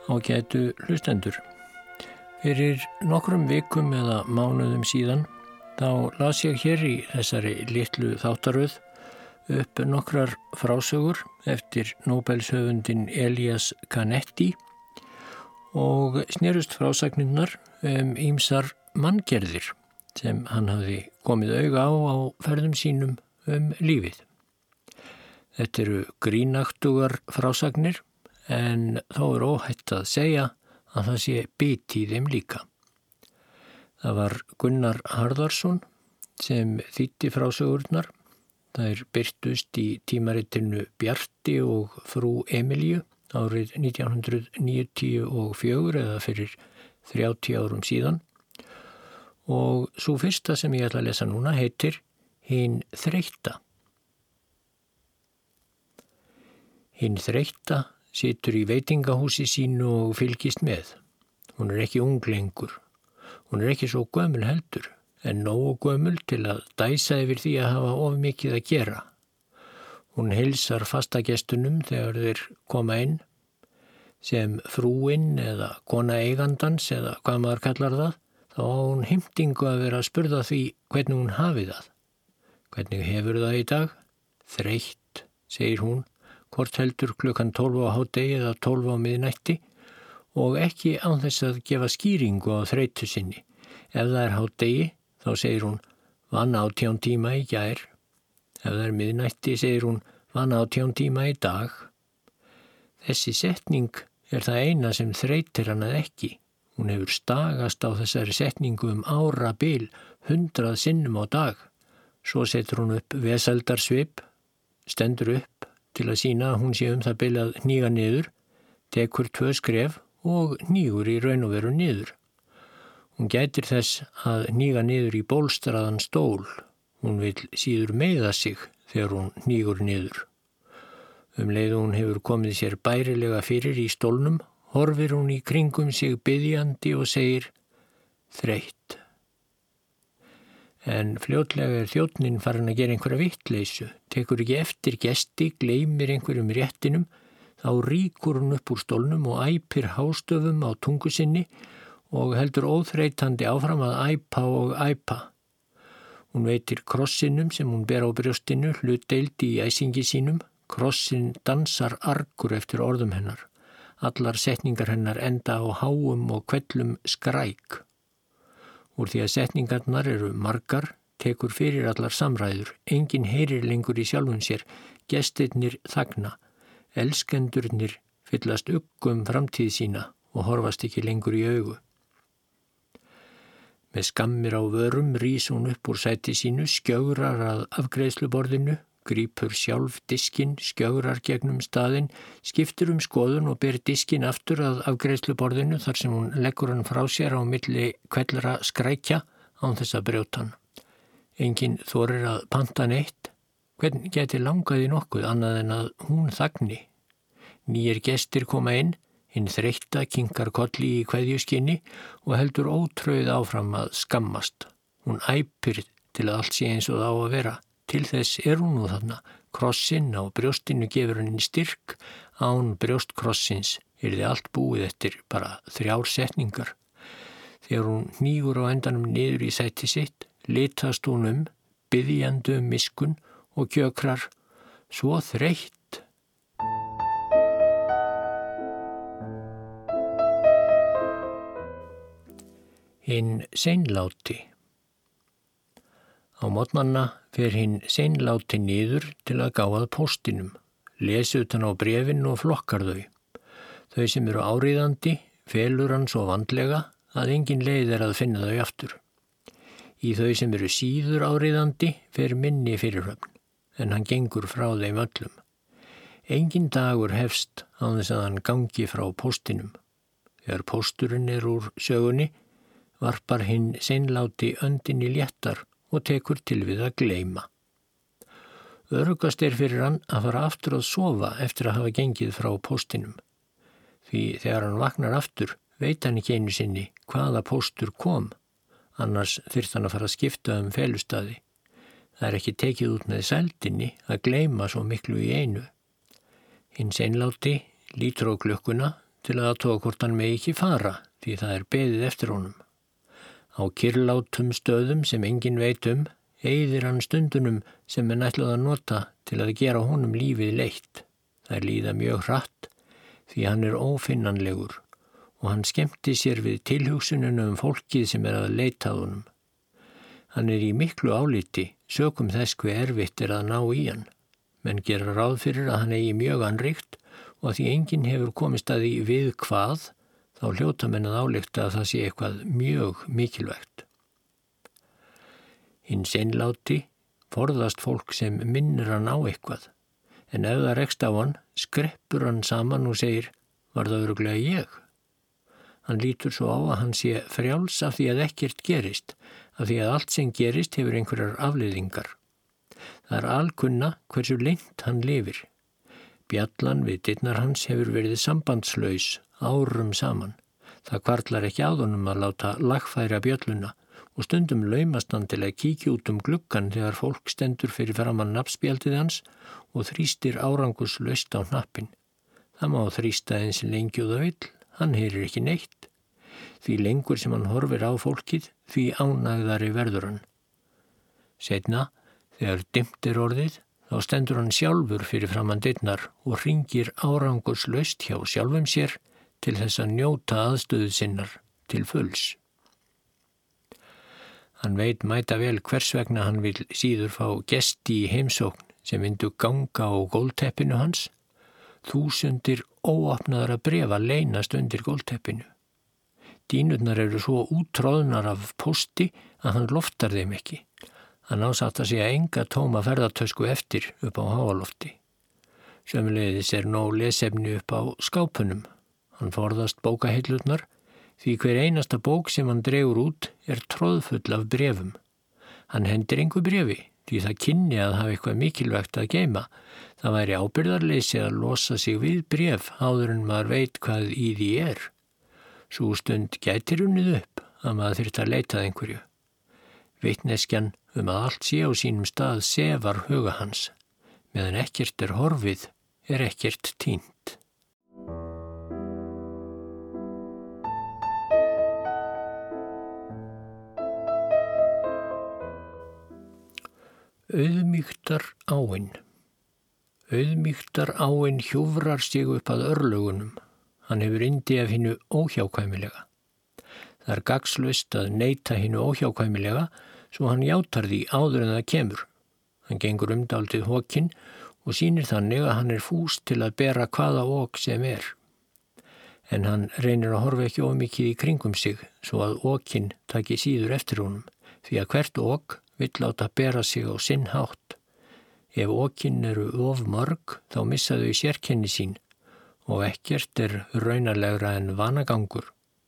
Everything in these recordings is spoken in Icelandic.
Ágætu hlustendur. Fyrir nokkrum vikum eða mánuðum síðan þá las ég hér í þessari litlu þáttaröð upp nokkrar frásögur eftir Nóbelshöfundinn Elias Canetti og snerust frásagnirnar ýmsar manngerðir sem hann hafði komið auga á ferðum sínum lífið. Þetta eru grínaktugar frásagnir en þá er óhætt að segja að það sé bit í þeim líka. Það var Gunnar Harðarson sem þýddi frásögurnar. Þær birtust í tímaritinu Bjarti og frú Emilíu árið 1994 eða fyrir 30 árum síðan. Og sú fyrsta sem ég ætla að lesa núna heitir Hin þreytta. Hin þreytta situr í veitingahúsi sínu og fylgist með. Hún er ekki ung lengur. Hún er ekki svo gömul heldur, en nógu gömul til að dæsa yfir því að hafa of mikið að gera. Hún heilsar fastagestunum þegar þeir koma inn, sem frúin eða kona eigandans eða hvað maður kallar það, þá á hún heimtingu að vera að spurða því hvernig hún hafi það. Hvernig hefur það í dag? Þreytt, segir hún, hvort heldur klukkan 12 á hádegi eða 12 á miðnætti og ekki án þess að gefa skýringu á þreytu sinni. Ef það er hádegi, þá segir hún, vann 18 tíma í gær. Ef það er miðnætti, segir hún, vann 18 tíma í dag. Þessi setning er það eina sem þreytir hana ekki. Hún hefur stagast á þessari setningu árabil 100 sinnum á dag. Svo setur hún upp vesaldarsvip, stendur upp til að sýna að hún sé það bil að hníga niður, tekur 2 skref og hnígur í raun og veru niður. Hún gætir þess að hníga niður í bólstraðan stól. Hún vill síður meiða sig þegar hún hnígur niður. Leið hún hefur komið sér bærilega fyrir í stólnum, horfir hún í kringum sig biðjandi og segir þreytt. En fljótlega þjónninn farin að gera einhverja vittleysu, tekur ekki eftir gesti, gleymir einhverjum réttinum, þá rýkur hún upp úr stólnum og æpir hástöfum á tungu sinni og heldur óþreytandi áfram að æpa og æpa. Hún veitir krossinum sem hún ber á brjóstinu hlutdeild í æsingi sínum. Krossin dansar argur eftir orðum hennar. Allar setningar hennar enda á háum og hvellum skræk. Úr því að setningarnar eru margar, tekur fyrir allar samræður. Enginn heyrir lengur í sjálfum sér. Gestirnir þagna. Elskendurnir fyllast framtíð sína og horfast ekki lengur í augu. Með skammir á vörum rís hún upp úr sæti sínu, skjögrar að afgreiðsluborðinu, grípur sjálf diskinn, skjögrar gegnum staðinn, skiptir skoðun og ber diskinn aftur að afgreiðsluborðinu þar sem hún leggur hann frá sér á milli hvellra skrækja án þess að brjóta hann. Enginn þorir að panta neitt. Hvern geti langað í nokkuð annað en að hún þagni. Nýir gestir koma inn, hinn þreytta kinkar kolli í kveðjuskinni og heldur ótrauð áfram að skammast. Hún æpir til að allt sé eins og það á að vera. Til þess hún nú þarna. Krossinn á brjóstinu gefur henni styrk. Án brjóstkrossins yrði allt búið eftir bara 3 setningar. Þegar hún hnígur á endanum niður í sæti sitt, litast hún biðjandi miskun og kjökrar, svo þreytt. Hinn seinláti. Á morgnanna fer hinn seinláti niður til að gá að póstinum, lesi utan á bréfin og flokkar þau. Þau sem eru áríðandi felur hann svo vandlega að engin leið að finna þau aftur. Í þau sem eru síður áríðandi fer minni fyrirhöfn, en hann gengur frá þeim öllum. Engin dagur hefst án þess að hann gangi frá póstinum. Þegar pósturinn úr sögunni, varpar hinn seinláti öndinni léttar og tekur til við að gleyma. Öruggast fyrir hann að fara aftur að sofa eftir að hafa gengið frá póstinum. Því þegar hann vaknar aftur veit hann ekki einu sinni hvaða póstur kom, annars þyrfti hann að fara að skipta felustaði. Það er ekki tekið út með sældinni að gleyma svo miklu í einu. Hinn seinláti lítur á klukkuna, til að athuga hvort hann megi ekki fara, því það er beðið eftir honum. Á kyrrlátum stöðum sem enginn veit eyðir hann stundunum sem menn ætlaði að nota til að gera honum lífið leitt. Það líða mjög hratt því hann er ófinnanlegur og hann skemmti sér við tilhugsuninu fólkið sem er að leita að honum. Hann er í miklu áliti sökum þess hve erfitt er að ná í hann. Menn gera ráð fyrir að hann eigi mjög annríkt og því enginn hefur komist að því við hvað, þá hljóta menn að álykta að það sé eitthvað mjög mikilvægt. Hins einláti forðast fólk sem minnir hann á eitthvað, en ef það rekst á hann, skreppur hann saman og segir, var það örugglega ég? Hann lítur svo á að hann sé frjáls af því að ekkert gerist, af því að allt sem gerist hefur einhverjar afleiðingar. Það er alkunna hversu lengt hann lifir. Bjallan við dyrnar hans hefur verið sambandslaus árum saman. Það hvarflar ekki að honum að láta lagfæra bjölluna og stundum laumast hann til að kíkja út gluggann þegar fólk stendur fyrir framan nafnspjaldið hans og þrýstir árangurslaust á hnappinn. Það má þrýsta eins lengi og það vill, hann heyrir ekki neitt. Því lengur sem hann horfir á fólkið, því ánægðari verður hann. Seinna, þegar dimmt er orðið, þá stendur hann sjálfur fyrir framan dyrnar og hringir árangurslaust hjá sjálfum sér til þess að njóta aðstöðu sinnar til fulls. Hann veit mæta vel hvers vegna hann vil síður fá gesti í heimsókn sem myndu ganga á gólfteppinu hans. 1000 óopnaðra bréfa leynast undir gólfteppinu. Dínurnar eru svo úttroðnar af pósti að hann loftar þeim ekki. Hann ásatt að segja enga tóma ferðartösku eftir upp á háalofti. Sömuleiðis er nóg lesefni upp á skápunum. Hann forðast bókahillurnar, því hver einasta bók sem hann dregur út er troðfull af bréfum. Hann hendir engu bréfi, því það kynni að hafa eitthvað mikilvægt að geyma. Það væri ábyrgðarleysi að losa sig við bréf áður en maður veit hvað í því er. Sú stund gæti runnið upp að maður þyrfti að leita að einhverju. Vitneskjan að allt sé á sínum stað sefar huga hans. Meðan ekkert er horfið, er ekkert týnt. Auðmýktar áin. Auðmýktar áin hjúfrar sig upp að örlögunum. Hann hefur yndi af hinu óhjákvæmilega. Það er gagnslaust að neita hinu óhjákvæmilega, svo hann játar því áður en það kemur. Hann gengur dálítið hokinn og sýnir þannig að hann er fús til að bera hvaða ok sem er. En hann reynir að horfa ekki of mikið í kringum sig, svo að okinn taki síður eftir honum, því að hvert ok vill láta bera sig á sinn hátt. Ef okinn eru of mörg, þá missa þau sérkenni sín og ekkert er raunalegra en vanagangur.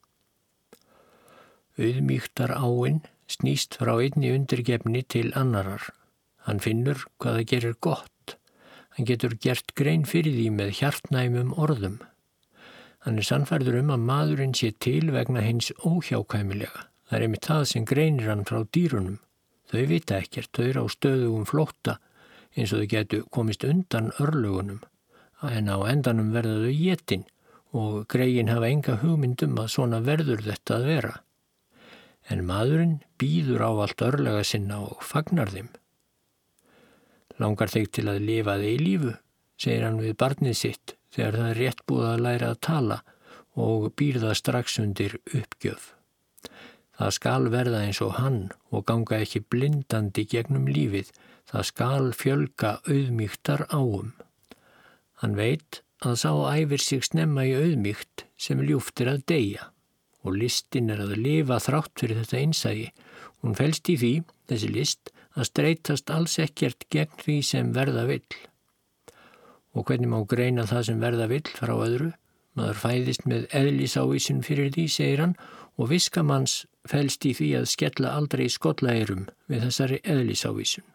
Auðmýktar áin snýst frá einni undirgefni til annarar. Hann finnur hvað það gerir gott. Hann getur gert grein fyrir því með hjartnæmum orðum. Hann er sannfærður að maðurinn sé til vegna hins óhjákvæmilega. Það er einmitt það sem greinir hann frá dýrunum. Þau vita ekkert, þau eru á stöðugum flótta eins og þau getu komist undan örlögunum, en á endanum verða þau étin og greiin hafa enga hugmynd að svona verður þetta að vera. En maðurinn bíður á allt örlega sinna og fagnar þeim. Langar þig til að lifa þig í lífu, segir hann við barnið sitt þegar það er rétt búið að læra að tala og býr það strax undir uppgjöf. Það skal verða eins og hann og ganga ekki blindandi gegnum lífið. Það skal fjölga auðmýktar áum. Hann veit að sá æfir sig snemma í auðmýkt sem ljúft er að deyja og listin er að lifa þrátt fyrir þetta innsæi. Hún felst í því, þessi list, að streitast alls ekkert gegn því sem verða vill. Og hvernig má greina það sem verða vill frá öðru? Maður fæðist með eðlisávísun fyrir því, segir hann, og viskamanns felst í því að skella aldrei skollaeyrum við þessari eðlisávísun.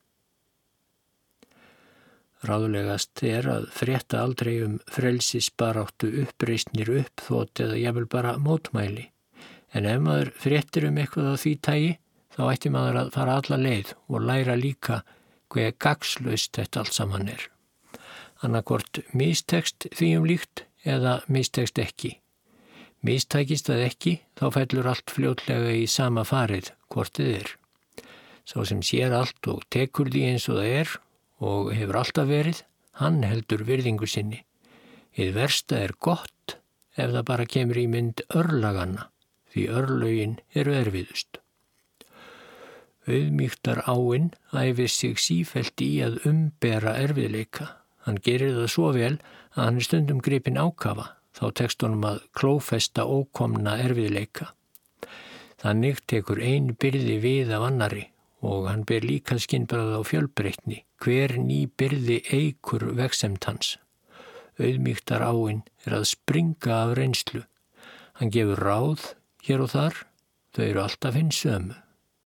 Ráðlegast er að frétta aldrei frelsisbaráttu uppreisnir uppþot eða jafnvel bara mótmæli. En ef maður fréttir eitthvað á því tagi, þá ætti maður að fara alla leið og læra líka hve gagnslaust þetta allt saman er. Annaðhvort mistekst því líkt eða mistekst ekki. Mistækist það ekki, þá fellur allt fljótlega í sama farið, hvort þið er. Sá sem sér allt og tekur því eins og það er og hefur alltaf verið, hann heldur virðingu sinni. Hið versta er gott ef það bara kemur í mynd örlaganna, því örlögin eru erfiðust. Auðmýktar áin æfir sig sífellt í að umbera erfiðleika. Hann gerir það svo vel að hann er stundum gripinn ákafa, þá tekst honum að klófesta ókomna erfiðleika. Þannig tekur ein byrði við af annari og hann ber líka skynbragð á fjölbreytni. Hver ný byrði eykur vegsemd hans. Auðmýktar áin er að springa af reynslu. Hann gefur ráð hér og þar, þau eru alltaf hins sömu.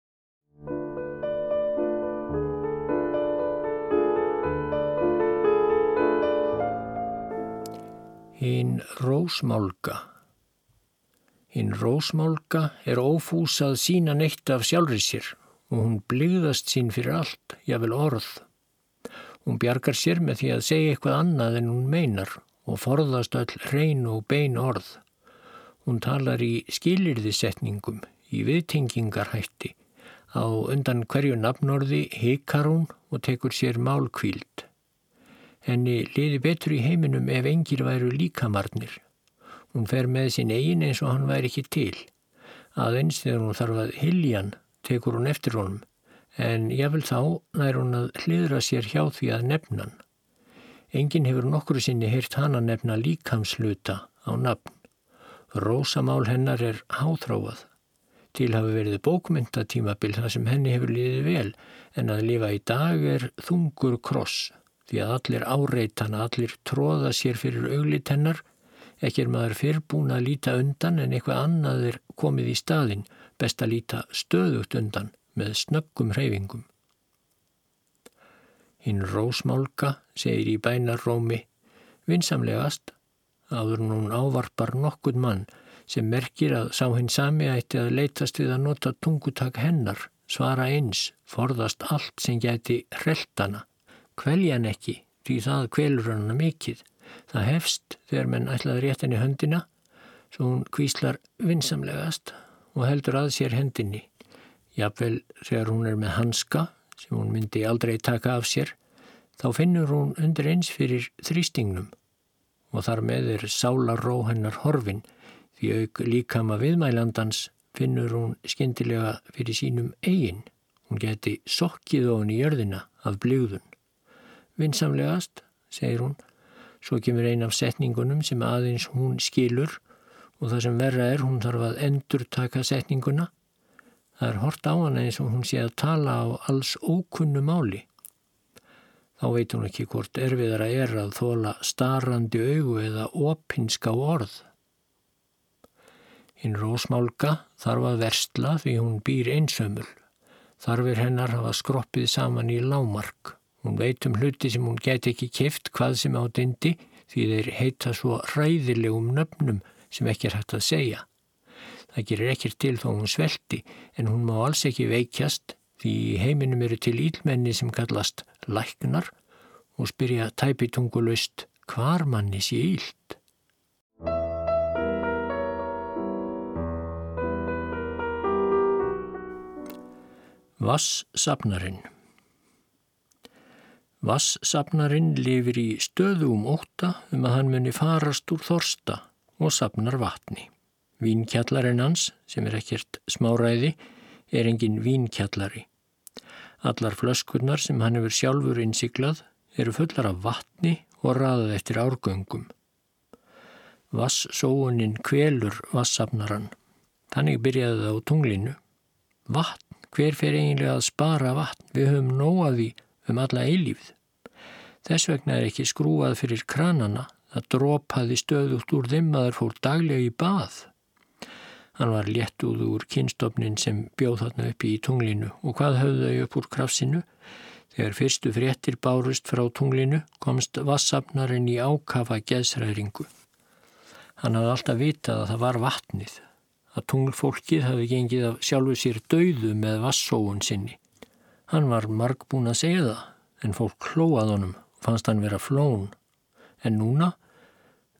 Hinn rósmálga. Hinn rósmálga er ófús að sýna neitt af sjálfri sér og hún blygðast sín fyrir allt, jafnvel orð. Hún bjargar sér með því að segja eitthvað annað en hún meinar og forðast öll hrein og bein orð. Hún talar í skilyrðisetningum, í viðtengingarhætti. Á undan hverju nafnorði hikar hún og tekur sér málhvíld. Henni liði betur í heiminum ef engir væru líkamarnir. Hún fer með sín eigin eins og hann væri ekki til. Aðeins þegar hún þarf að hylja hann, tekur hún eftir honum, en jafnvel þá nær hún að hliðra sér hjá því að nefna hann. Enginn hefur nokkru sinni heyrt hana nefna líkamshluta á nafn. Rósamál hennar er háþróað. Til hafi verið bókmenntatímabil þar sem henni hefur liðið vel, en að lifa í dag er þungur kross. Því að allir áreita hana, allir tróða sér fyrir auglit hennar, ekki er maður fyrr búin að líta undan en eitthvað annað er komið í staðinn, best að líta stöðugt undan með snöggum hreyfingum. Hinn rósmálga segir í bænarrómi, vinsamlegast, áður en hún ávarpar nokkurn mann sem merkir að sá hinn sami ætti að leitast við að nota tungutak hennar, svara eins, forðast allt sem gæti hrellt hana. Kvelja hann ekki, því það kvelur hana mikið. Það hefst þegar menn ætlaði rétt henni höndina, svo hún hvíslar vinsamlegast og heldur að sér hendinni. Jafnvel þegar hún er með hanska, sem hún myndi aldrei taka af sér, þá finnur hún undir eins fyrir þrýstingnum og þar með er sálarró hennar horfin, því auk líkama viðmælandans finnur hún skyndilega fyrir sínum eigin. Hún geti sokkið ofan í jörðina af blygðun. Vinsamlegast, segir hún, svo kemur ein af setningunum sem aðeins hún skilur og það sem verra er, hún þarf að endurtaka setninguna. Það er hort á hana eins og hún sé að tala á alls ókunnu máli. Þá veit hún ekki hvort erfiðara er að þola starandi augu eða opinska orð. Hinn rósmálga þarf að versla því hún býr einsömmul. Þarfir hennar hafa skroppið saman í lágmark. Hún veit hluti sem hún gæti ekki keypt hvað sem á dindi því þeir heita svo hræðilegum nöfnum sem ekki er hægt að segja. Það gerir ekkert til þó hún svelti en hún má alls ekki veikjast því í heiminum eru til illmenni sem kallast læknar og spyrja tæpitungulaust hvar manni sé illt. Vatnssafnarinn. Vatnssafnarinn lifir í stöðugum ótta að hann muni farast úr þorsta og safnar vatni. Vínkjallarinn hans, sem er ekkert smáræði, er engin vínkjallari. Allar flöskurnar sem hann hefur sjálfur innsiglað eru fullar af vatni og raðað eftir árgöngum. Vatnssóunin kvelur vatnssafnarann. Þannig byrjaði það á tunglinu. Vatn, hver fer eiginlega að spara vatn? Við höfum nóg af því alla eilífð. Þess vegna er ekki skrúað fyrir kranana, það dropaði stöðugt úr þeim að þær fór daglega í bað. Hann var léttúð úr kynstofnin sem bjóð þarna uppi í tunglinu og hvað höfðu þau upp úr krafsinu? Þegar fyrstu fréttir bárust frá tunglinu komst vatnssafnarinn í ákafa geðshræringu. Hann hafði alltaf vitað að það var vatnið, að tunglfólkið hafði gengið af sjálfu sér dauðu með vatnssóun sinni. Hann var margbúinn að segja það, en fólk hlóað honum og fannst hann vera flón. En nú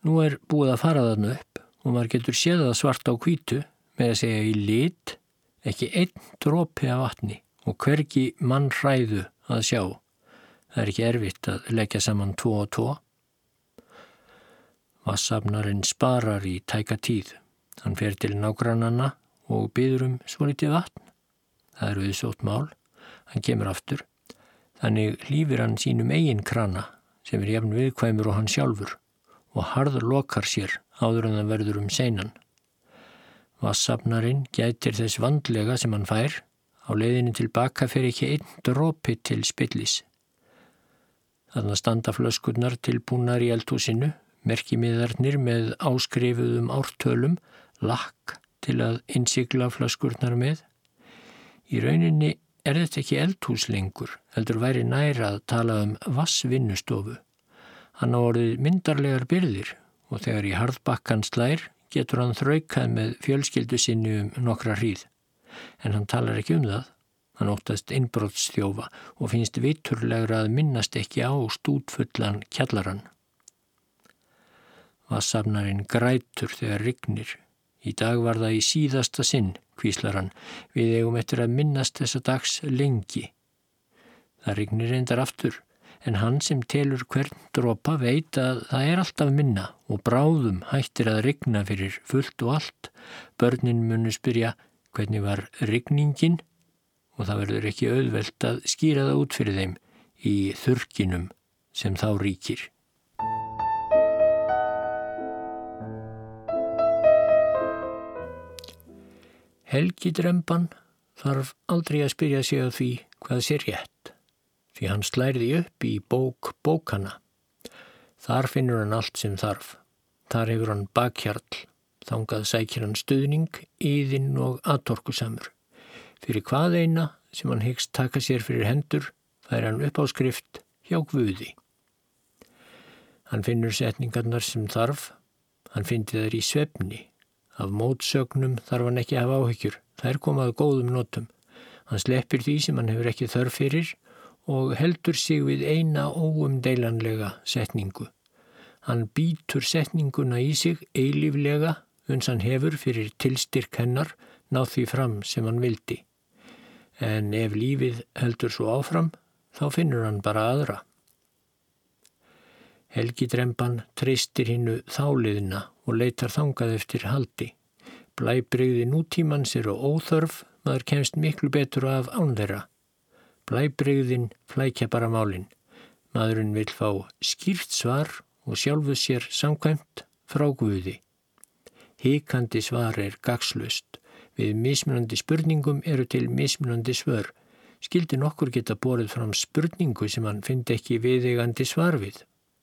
Nú búið að fara þarna upp og maður getur séð það svart á hvítu með að segja í lit, ekki einn dropi af vatni og hvergi mannhræðu að sjá. Það ekki erfitt að leggja saman 2 og 2. Vatnssafnarinn sparar í tæka tíð. Hann fer til nágrannanna og biður svolítið vatn. Það auðsótt mál. Hann kemur aftur. Þannig hlífir hann sínum eigin krana sem jafn viðkvæmur og hann sjálfur og harður lokar sér áður en það verður seinan. Vatnssafnarinn gætir þess vandlega sem hann fær. Á leiðinni tilbaka fer ekki einn dropi til spillis. Þarna standa flöskurnar tilbúnar í eldhúsinu, merkimiðarnir með áskrifuðum ártölum, lakk til að innsigla flöskurnar með. Í rauninni þetta ekki eldhús lengur, heldur væri nær að tala vassvinnustofu. Hann á orðið myndarlegar byrðir og þegar í harðbakkan slær getur hann þraukað með fjölskyldu sinni nokkra hríð. En hann talar ekki það. Hann óttast innbrotsþjófa og finnst viturlegra að minnast ekki á stútfullan kjallarann. Vatnssafnarinn grætur þegar rignir. Í dag var það í síðasta sinn, hvíslar hann. Við eigum eftir að minnast þessa dags lengi. Það rignir reyndar aftur, en hann sem telur hvern dropa veit að það alltaf minna og bráðum hættir að rigna fyrir fullt og allt. Börnin munu spyrja hvernig var rigningin og það verður ekki auðvelt að skýra það út fyrir þeim í þurrkinum sem þá ríkir. Helgidremban þarf aldrei að spyrja sig að því hvað sé rétt, því hann slærði upp í bók bókana. Þar finnur hann allt sem þarf. Þar hefur hann bakhjarl, þangað sækir hann stuðning, iðinn og atorkusamur. Fyrir hvað eina sem hann hyggst taka sér fyrir hendur fær hann uppáskrift hjá Guði. Hann finnur setningarnar sem þarf, hann fyndi þær í svefni. Af mótsögnum þarf hann ekki að hafa áhyggjur, þær koma að góðum notum. Hann sleppir því sem hann hefur ekki þörf fyrir og heldur sig við eina óumdeilanlega setningu. Hann bítur setninguna í sig eilíflega uns hann hefur fyrir tilstyrk hennar náð því fram sem hann vildi. En ef lífið heldur svo áfram, þá finnur hann bara aðra. Helgidremban treystir hinnu þáliðna og leitar þangað eftir haldi. Blæbrigði nútímans óþörf, maður kemst miklu betur af án þeirra. Blæbrigðin flækja bara málin. Maðurinn vill fá skýrt svar og sjálfu sér samkvæmt frá Guði. Hikandi svar gagnslaust. Við mismunandi spurningum eru til mismunandi svör. Skyldi nokkur geta borið fram spurningu sem hann fyndi ekki viðeigandi svar við.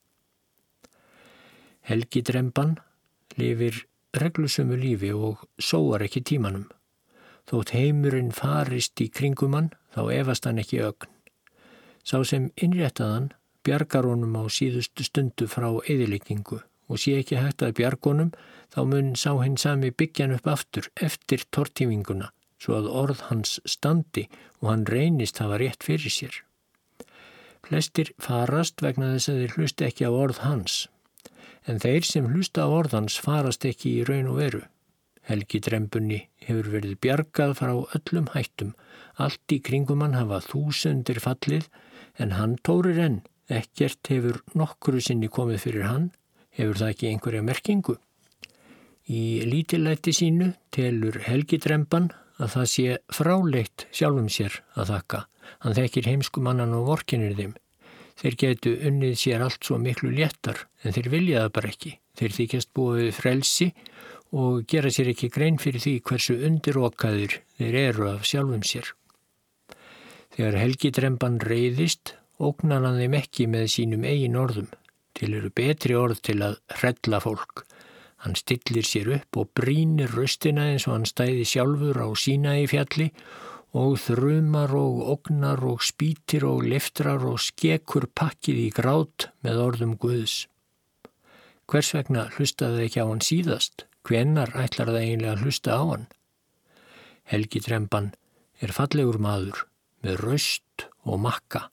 Helgidremban lifir reglusömu lífi og sóar ekki tímanum. Þótt heimurinn farist í kringum hann, þá efast hann ekki ögn. Sá sem innréttaðan bjargar honum á síðustu stundu frá eyðileggingu og sé ekki hægt að bjargonum, þá mun sá hinn sami byggjan upp aftur eftir tortíminguna, svo að orð hans standi og hann reynist hafa rétt fyrir sér. Flestir farast vegna þess að þeir hlusta ekki á orð hans, en þeir sem hlusta á orð hans farast ekki í raun og veru. Helgidrembunni hefur verið bjargað frá öllum hættum, allt í kringum hann hafa þúsundir fallið, en hann tórir enn, ekkert hefur nokkru sinni komið fyrir hann. Hefur það ekki einhverja merkingu? Í lítillæti sínu telur helgidremban að það sé fráleitt sjálfum sér að þakka. Hann þekkir heimskumannan og vorkennir þeim. Þeir getu unnið sér allt svo miklu léttar, en þeir vilja það bara ekki. Þeir þykjast búa við frelsi og gera sér ekki grein fyrir því hversu undirokaðir þeir eru af sjálfum sér. Þegar helgidremban reiðist, ógnar hann þeim ekki með sínum eigin orðum. Til eru betri orð til að hrella fólk. Hann stillir sér upp og brýnir raustina eins og hann stæði sjálfur á Sínaí fjalli og þrumar og ógnar og spýtir og liftrar og skekur pakkið í grát með orðum Guðs. Hvers vegna hlustaði ekki á hann síðast? Hvenær ætlar það eiginlega að hlusta á hann? Helgidremban fallegur maður með raust og makka.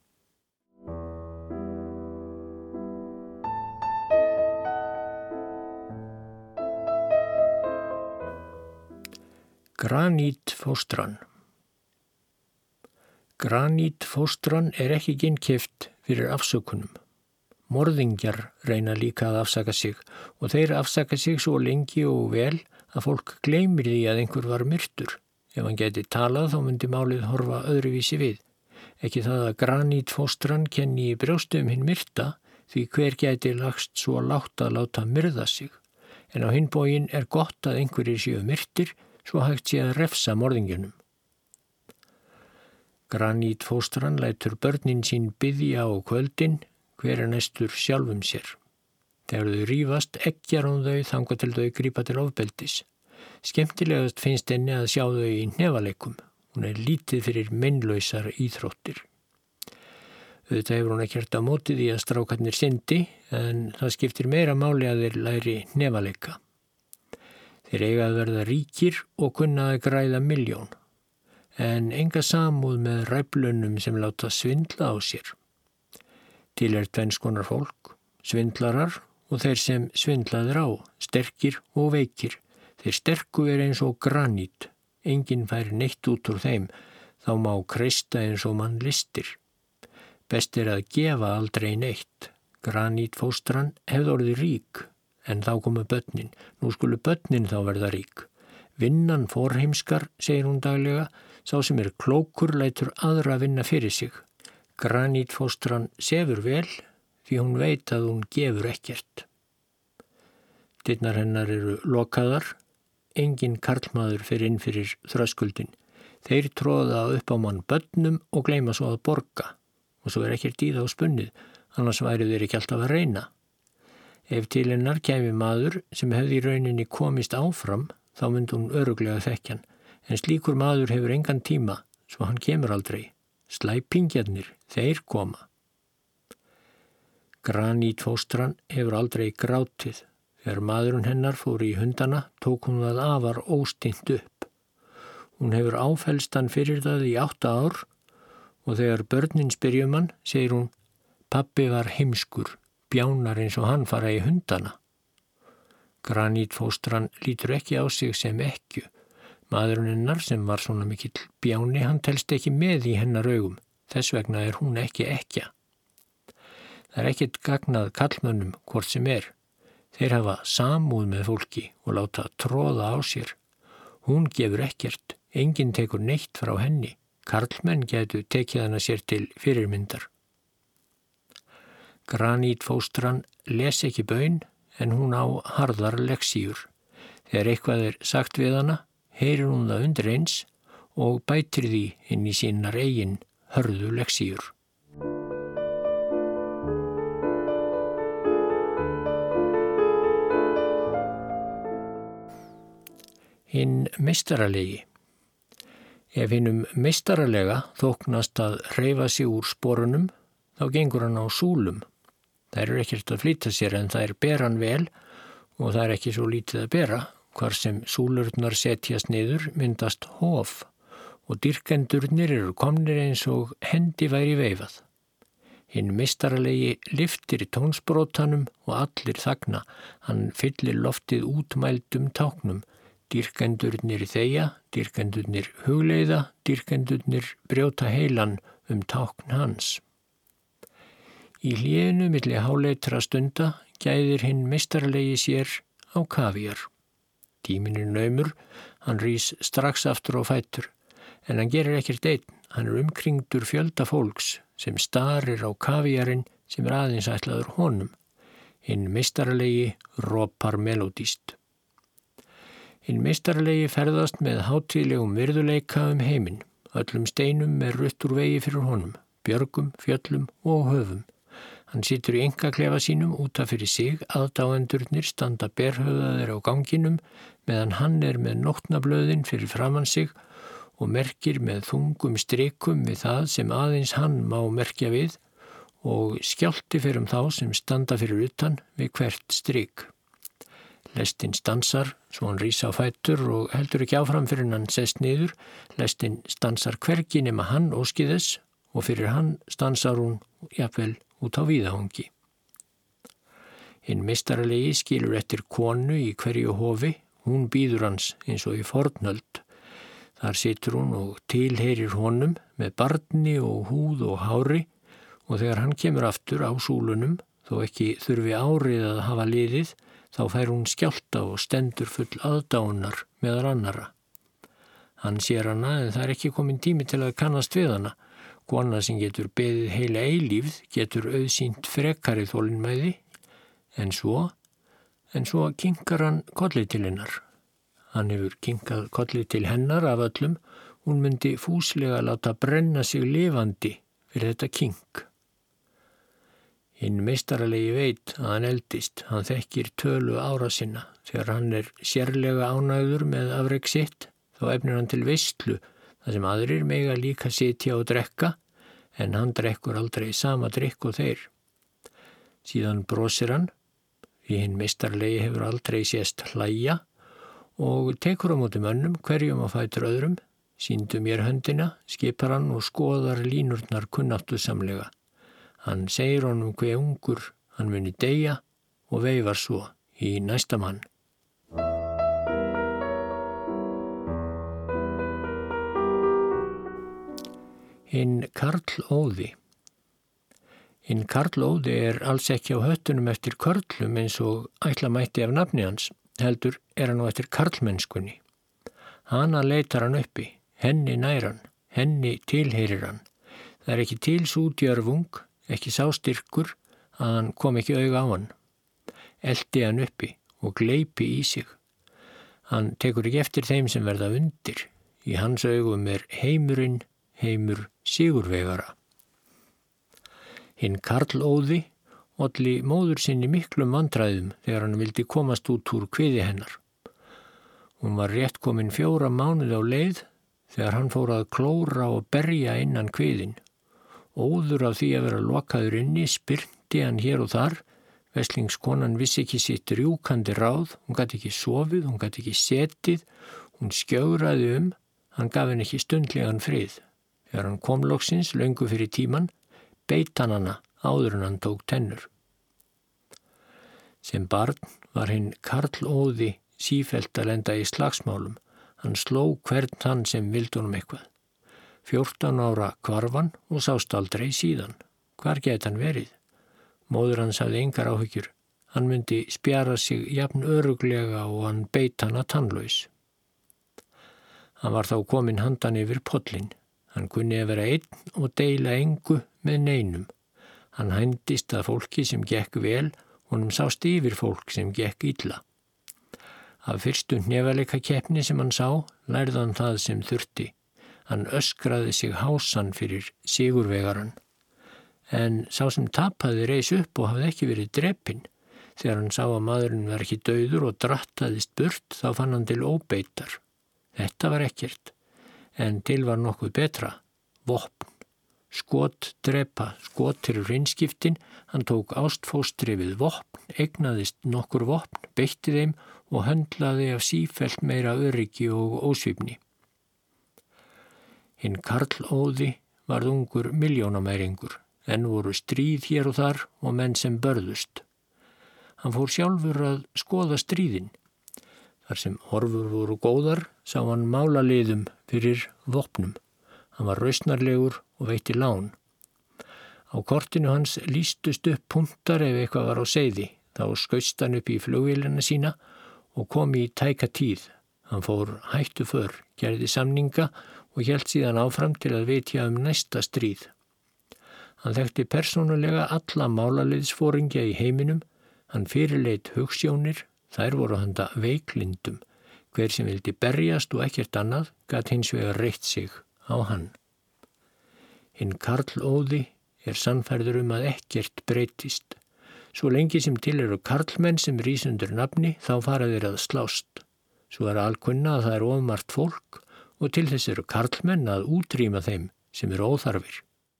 Granítfóstran. Granítfóstran ekki ginnkeypt fyrir afsökunum. Morðingjar reyna líka að afsaka sig og þeir afsaka sig svo lengi og vel að fólk gleymir því að einhver var myrtur. Ef hann gæti talað þá myndi málið horfa öðruvísi við. Ekki það að granítfóstran kenni í brjóstum hinn myrta, því hver gæti lagst svo lágt að láta myrða sig. En á hinn bóginn gott að einhverjir séu myrtir, svo hægt sé að refsa morðingjunum. Granítfóstran lætur börnin sín biðja á kvöldin, hver næstur sjálfum sér. Þegar þau rífast, eggjar hún þau þangað til þau grípa til ofbeldis. Skemmtilegast finnst henni að sjá þau í hnefaleikum. Hún lítið fyrir meinlausar íþróttir. Auðvitað hefur hún ekkert á móti því að strákarnir syndi, en það skiptir meira máli að þeir læri hnefaleika. Þeir eiga að verða ríkir og kunna að græða 1.000.000, en enga samúð með ræflunum sem láta svindla á sér. Til tvenns konar fólk, svindlarar og þeir sem svindlaðir á, sterkir og veikir. Þeir sterku eins og granít, enginn fær neitt út úr þeim, þá má kreista eins og mann listir. Best að gefa aldrei neitt. Granítfóstran hefði orðið rík, en þá komu börnin. Nú skulu börnin þá verða rík. Vinnan forheimskar, segir hún daglega, sá sem klókur lætur aðra vinna fyrir sig. Granítfóstran sefur vel, því hún veit að hún gefur ekkert. Dyrnar hennar lokaðar, engin karlmaður fer inn fyrir þröskuldin. Þeir tróða upp á mann börnum og gleyma svo að borga. Og svo ekkert í þá spunnið, annars væru þeir ekki alltaf að reyna. Ef til hennar kæmi maður sem hefði í rauninni komist áfram, þá myndi hún örugglega þekkja hann, en slíkur maður hefur engan tíma, svo hann kemur aldrei. Slæpingjarnir, þeir koma. Granítfóstran hefur aldrei grátið. Þegar maðurinn hennar fór í hundana, tók hún það afar óstint upp. Hún hefur áfellst hann fyrir það í 8 ár, og þegar börnin spyrjum hann, segir hún, pabbi var heimskur, bjánar eins og hann fara í hundana. Granítfóstran lítur ekki á sig sem ekkju. Maðurinn hennar sem var svona mikill bjáni, hann telst ekki með í hennar augum, þess vegna hún ekki ekkja. Það ekkert gagnað kallmönnum hvort sem Þeir hafa samúð með fólki og láta tróða á sér. Hún gefur ekkert, enginn tekur neitt frá henni. Karlmenn gætu tekið hana sér til fyrirmyndar. Granítfóstran les ekki bön, en hún á harðar lexíur. Þegar eitthvað sagt við hana, heyrir hún það undir eins og bætir því inn í sínar eigin hörðu lexíur. Hinn meistaralegi. Ef hinum meistaralega þóknast að hreyfa sig úr sporunum, þá gengur hann á súlum. Það ekkert að flýta sér en það ber hann vel og það ekki svo lítið að bera. Hvar sem súlurnar setjast niður myndast hof og dýrkendurnir komnir eins og hendi væri veifað. Hinn meistaralegi lyftir tónsbrotanum og allir þagna. Hann fyllir loftið útmældum táknum. Dýrkendurnir þegja, dýrkendurnir hugleiða, dýrkendurnir brjóta heilan tákn hans. Í hléinu milli háleitra stunda gæðir hinn meistaralegi sér á kavíar. Tíminn naumur, hann rís strax aftur á fætur, en hann gerir ekkert einn, hann umkringdur fjölda fólks sem starir á kavíarinn sem aðeins ætlaður honum. Hinn meistaralegi ropar melódíst. Hinn meistaralegi ferðast með hátíðlegum virðuleika heiminn. Öllum steinum rutt úr vegi fyrir honum, björgum, fjöllum og höfum. Hann situr í einkaklefa sínum útaf fyrir sig, aðdáendurnir standa berhöfðaðir á ganginum meðan hann með nótnablöðin fyrir framan sig og merkir með þungum strikum við það sem aðeins hann má merkja við og skjálti fyrir þá sem standa fyrir utan við hvert strik. Lestin stansar, svo hann rís á fætur og heldur ekki áfram fyrir hann sest niður. Lestin stansar hvergi nema hann óski þess og fyrir hann stansar hún jafnvel út á víðahangi. Hinn meistaralegi skilur eftir konu í hverju hofi, hún bíður hans eins og í fornöld. Þar situr hún og tilheyrir honum með barni og húð og hári og þegar hann kemur aftur á súlunum, þó ekki þurfi árið að hafa liðið, þá fær hún skjálta og stendur full aðdáunar meðal annara. Hann sér hana en það ekki komin tími til að kannast við hana. Kona sem getur beðið heila eilífð getur auðsýnt frekari þolinmæði, en svo kinkar hann kolli til hennar. Hann hefur kinkað kolli til hennar af öllum, hún myndi fúslega láta brenna sig lifandi fyrir þetta kink. Hinn meistaralegi veit að hann eldist, hann þekkir tölu ára sinna. Þegar hann sérlega ánægður með afrek sitt, þá efnir hann til veislu, þar sem aðrir mega líka sitja og drekka, en hann drekkur aldrei sama drykk og þeir. Síðan brosir hann, því hinn meistarlegi hefur aldrei sést hlæja, og tekur á móti mönnum hverjum á fætur öðrum, sýndu mér höndina, skipar hann og skoðar línurnar kunnáttusamlega. Hann segir honum hve ungur hann muni deyja og veifar svo í næsta mann. Hinn Karl Óði. Hinn Karl Óði alls ekki á höttunum eftir körlum eins og ætla mætti af nafni hans, heldur hann á eftir karlmennskunni. Hana leitar hann uppi, henni nær hann, henni tilheyrir hann. Það ekki til sú djörfung, ekki sá styrkur að hann kom ekki auga á hann. Elti hann uppi og gleypi í sig. Hann tekur ekki eftir þeim sem verða undir. Í hans augum heimurinn heimur sigurvegara. Hinn Karl Óði olli móður sinni miklum vandræðum þegar hann vildi komast út úr kviði hennar. Hún var rétt komin 4 mánuði á leið þegar hann fór að klóra og berja innan kviðin. Óður af því að vera lokaður inni spyrnti hann hér og þar. Veslingskonan vissi ekki sitt rjúkandi ráð, hún gat ekki sofið, hún gat ekki setið, hún skjögraði hann gaf henni ekki stundlegan frið. Þegar hann kom loksins löngu fyrir tíman, beit hann hana áður en hann tók tennur. Sem barn var hinn Karl Óði sífellt að lenda í slagsmálum. Hann sló hvern hann sem vildi honum eitthvað. 14 ára hvarf hann og sást aldrei síðan. Hvar gæti hann verið? Móður hans hafði engar áhyggjur. Hann myndi spjara sig jafn öruglega og hann beit hana tannlaus. Hann var þá kominn handan yfir pollinn. Hann kunni að vera einn og deila engu með neinum. Hann hændist að fólki sem gekk vel, honum sást yfir fólk sem gekk illa. Af fyrstu hnefaleikakeppni sem hann sá, lærði hann það sem þurfti. Hann öskraði sig hásan fyrir sigurvegaran. En sá sem tapaði reis upp og hafði ekki verið drepinn. Þegar hann sá að maðurinn var ekki dauður og drattaðist burt, þá fann hann til óbeitar. Þetta var ekkert. En til var nokkuð betra, vopn. Skot drepa, skot til hreinskiptin, hann tók ástfóstri við vopn, eignaðist nokkur vopn, beitti þeim og höndlaði af sífellt meira öryggi og ósvífni. Hinn Karl Óði varð ungur milljónamæringur, en voru stríð hér og þar og menn sem börðust. Hann fór sjálfur að skoða stríðin. Þar sem horfur voru góðar, sá hann málaliðum fyrir vopnum. Hann var rausnarlegur og veitti lán. Á kortinu hans lýstust upp punktar ef eitthvað var á seiði. Þá skaust hann upp í flugvélina sína og kom í tæka tíð. Hann fór hættu för, gerði samninga og hélt síðan áfram til að vitja næsta stríð. Hann þekkti persónulega alla málaliðsforingja í heiminum. Hann fyrirleit hugsjónir. Þær voru handa veiklindum. Hver sem vildi berjast og ekkert annað gat hins vegar reitt sig á hann. Hinn Karl Óði sannfærður að ekkert breytist. Svo lengi sem til eru karlmenn sem rís undir nafni, þá fara þeir að slást. Svo alkunna að það of margt fólk og til þess eru karlmenn að útrýma þeim sem eru óþarfir.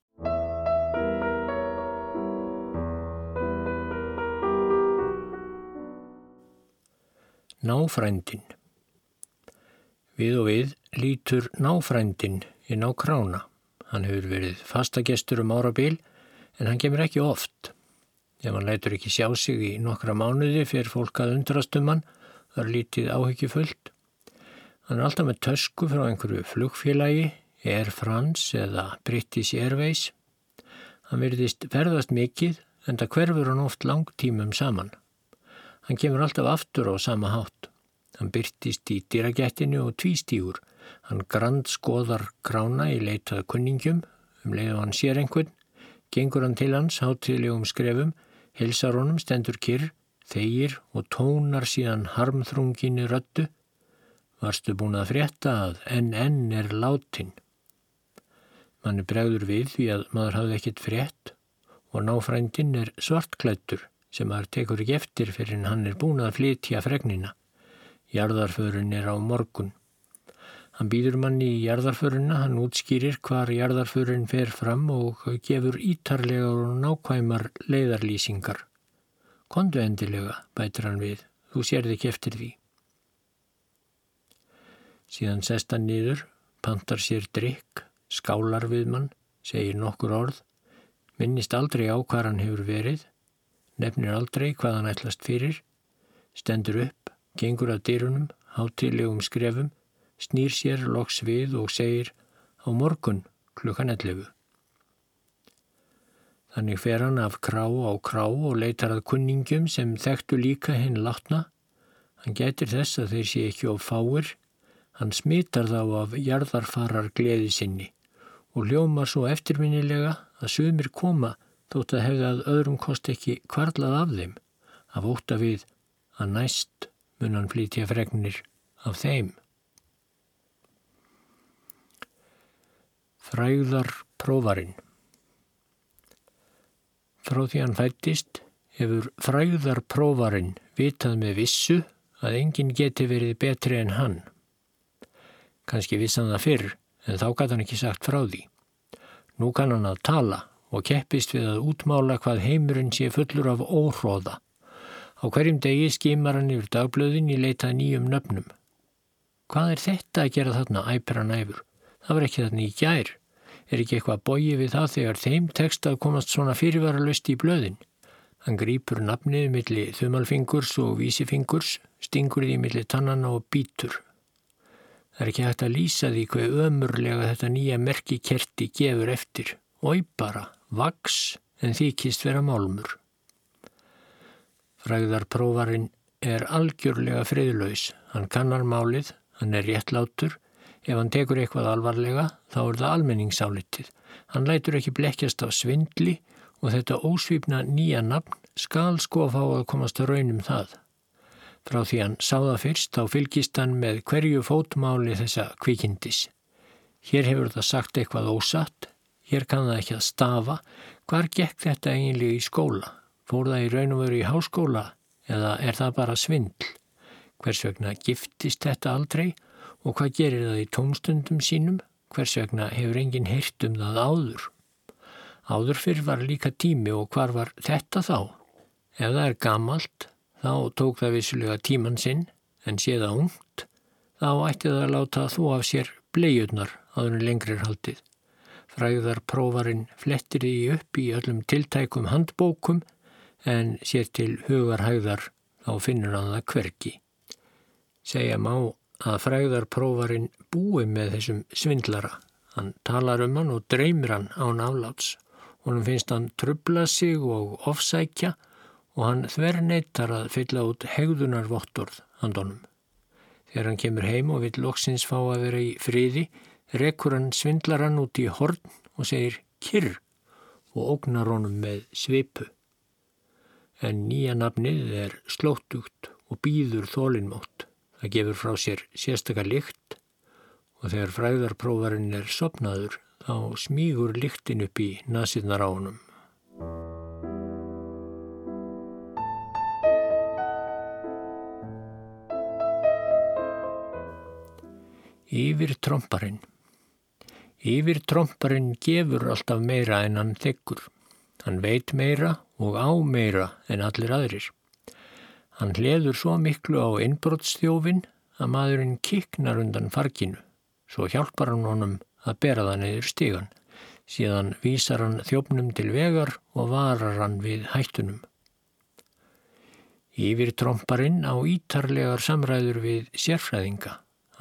Náfrændin. Við og við lítur náfrændin inn á Krána. Hann hefur verið fastagestur árabil en hann kemur ekki oft. Ef hann lætur ekki sjá sig í nokkra mánuði fer fólk að undrast hann, það lítið áhyggjufullt. Hann er alltaf með tösku frá einhverju flugfélagi, Air France eða British Airways. Hann virðist ferðast mikið, en það hverfur hann oft langtímum saman. Hann kemur alltaf aftur á sama hátt. Hann birtist í dyragættinu og tvístígur. Hann grandskoðar krána í leitað kunningjum, leið og hann sér einhvern, gengur hann til hans hátíðlegum skrefum, heilsar honum, stendur kyrr, þegir og tónar síðan harmþrunginni röddu. Varstu búin að frétta að NN er látin? Manni bregður við því að maður hafði ekkert frétt og náfrændinn er svartklæddur sem maður tekur ekki eftir fyrir en hann er búin að flytja fregnina. Jarðarförin er á morgun. Hann býður manni í jarðarförina, hann útskýrir hvar jarðarförin fer fram og gefur ítarlegar og nákvæmar leiðarlýsingar. Komdu endilega, bætir hann við, þú sérð ekki eftir því. Síðan sest hann niður, pantar sér drykk, skálar við mann, segir nokkur orð, minnist aldrei á hvar hann hefur verið, nefnir aldrei hvað hann ætlast fyrir, stendur upp, gengur að dyrunum, hátíðlegum skrefum, snýr sér loks við og segir á morgun 11:00. Þannig fer hann af krá á krá og leitar að kunningjum sem þekktu líka hinn látna. Hann gætir þess að þeir sé ekki of fáir. Hann smitar þá af jarðarfarar gleði sinni og hljómar svo eftirminnilega að sumir koma þótt að hefði að öðrum kost ekki hvarlað af þeim, af ótta við að næst mun hann flytja fregnir af þeim. Frægðarprófarinn. Frá því hann fæddist hefur frægðarprófarinn vitað með vissu að enginn geti verið betri en hann. Kannski vissi hann það fyrr, en þá gat hann ekki sagt frá því. Nú kann hann að tala og keppist við að útmála hvað heimurinn sé fullur af óhróða. Á hverjum degi skimar hann yfir dagblöðin í leitað nýjum nöfnum. Hvað er þetta að gera þarna, æpir hann æfur? Það var ekki þarna í gær. Er ekki eitthvað bogið við það þegar þeim tekst að komast svona fyrirvaralaust í blöðin? Hann grípur nafnið milli þumalfingurs og vísifingurs, stingur því milli tannana og bítur. Það er ekki hægt að lýsa því hve ömurlega þetta nýja merkikerti gefur eftir. Oj bara, vax en þykist vera málmur. Frægðarprófarinn er algjörlega friðlaus. Hann kannar málið, hann er réttlátur. Ef hann tekur eitthvað alvarlega, þá er það almenningsálitið. Hann lætur ekki blekkjast af svindli og þetta ósvífna nýja nafn skal sko fá að komast að raun það. Frá því hann sá það fyrst, þá fylgist hann með hverju fótmáli þessa kvikindis. Hér hefur það sagt eitthvað ósatt, hér kann það ekki að stafa. Hvar gekk þetta eiginlega í skóla? Fór það í raun og veru í háskóla eða er það bara svindl? Hvers vegna giftist þetta aldrei? Og hvað gerir það í tómstundum sínum? Hvers vegna hefur enginn heyrt það áður? Áður fyrr var líka tími og hvar var þetta þá? Ef það er gamalt, þá tók það vissulega tíman sinn, en sé það ungt, þá ætti það að láta þú af sér bleiurnar áður en lengri er haldið. Frægðarprófarinn flettir því upp í öllum tiltækum handbókum, en sér til hugarhægðar þá finnur hann það hvergi. Segja má að frægðarprófarinn búi með þessum svindlara. Hann talar hann og dreymir hann án afláts. Honum finnst hann trufla sig og ofsækja og hann þverneitar að fylla út hegðunarvottorð handonum. Þegar hann kemur heim og vill loksins fá að vera í friði, rekur hann svindlarann út í horn og segir kyrr og ógnar honum með svipu. En nýja nafnið er slóttugt og bíður þolinmótt. Það gefur frá sér sérstaka lykt og þegar frægðarprófarinn er sofnaður þá smýgur lyktin upp í nasirnar á honum. Yfirtromparinn. Yfirtromparinn gefur alltaf meira en hann þeggur. Hann veit meira og á meira en allir aðrir. Hann hleður svo miklu á innbrotsþjófinn að maðurinn kiknar undan farginu. Svo hjálpar hann honum að bera það niður stigann. Síðan vísar hann þjófnum til vegar og varar hann við hættunum. Yfirtromparinn á ítarlegar samræður við sérfræðinga.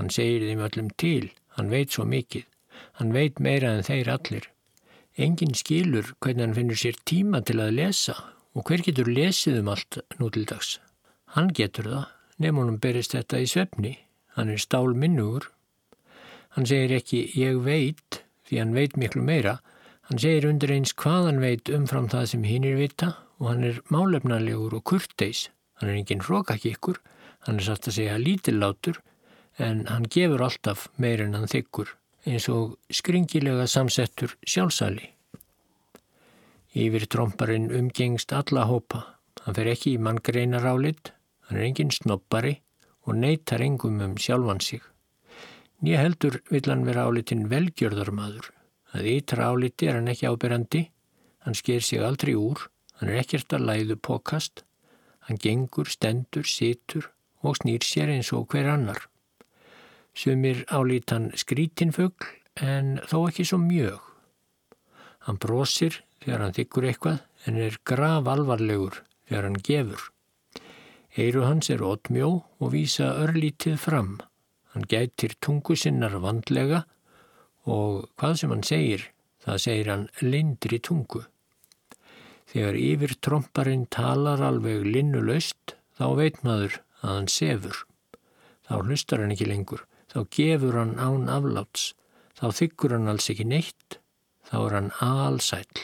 Hann segir þeim öllum til, hann veit svo mikið. Hann veit meira en þeir allir. Enginn skilur hvernig hann finnur sér tíma til að lesa og hver getur lesið allt nú til dags. Hann getur það, nema honum berist þetta í svefni. Hann er stálminnugur. Hann segir ekki ég veit, því hann veit miklu meira. Hann segir undir eins hvað hann veit umfram það sem hinir vita og hann er málefnalegur og kurteis. Hann er enginn hrókakikkur, hann er satt að segja lítillátur, en hann gefur alltaf meir en hann þykkur, eins og skringilega samsettur sjálfsali. Yfir tromparinn umgengst alla hópa. Hann fer ekki í manngreinarálit, hann er enginn snobbari og neitar engum sjálfan sig. Né heldur vill hann vera álitinn velgjörðarmaður. Að ytra áliti er hann ekki áberandi, hann sker sig aldrei úr, hann er ekkert að læðu pokast, hann gengur, stendur, situr og snýr sér eins og hver annar. Sumir álít hann skrítinn fugl en þó ekki svo mjög. Hann brosir þegar hann þykkur eitthvað en er grafalvarlegur þegar hann gefur. Eyru hans er oddmjó og vísa örlítið fram. Hann gætir tungu sinnar vandlega og hvað sem hann segir, það segir hann leyndri tungu. Þegar yfir tromparinn talar alveg linnulaust, þá veit maður að hann sefur. Þá hlustar hann ekki lengur, þá gefur hann án afláts, þá þykkur hann alls ekki neitt, þá er hann alsæll.